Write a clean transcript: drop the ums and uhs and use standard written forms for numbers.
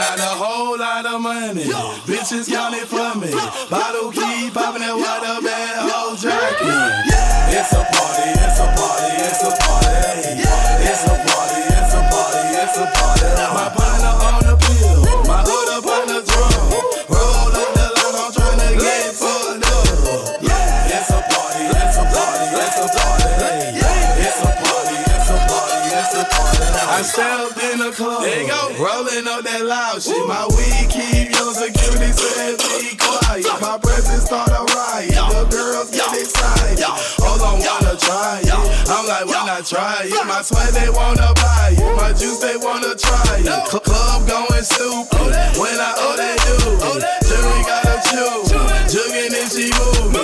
got a whole lot of money. Bitches count it for me. Bottle keep popping that water bad whole jacket. It's a party, it's a party, it's a party. It's a party, it's a party, it's a party. My partner on the pill, my other partner drum. Roll up the line, I'm tryna get fucked up. It's a party, it's a party, it's a party. It's a party, it's a party, it's a party. I stepped in the club, rolling up that loud shit. My weed keep your security said be quiet. My presence start a riot, the girls get excited. Hold on, wanna try it? I'm like, why not try it? My sweat they wanna buy it, my juice they wanna try it. Club going stupid, when I they do. Jury gotta choose, jugging and she moving.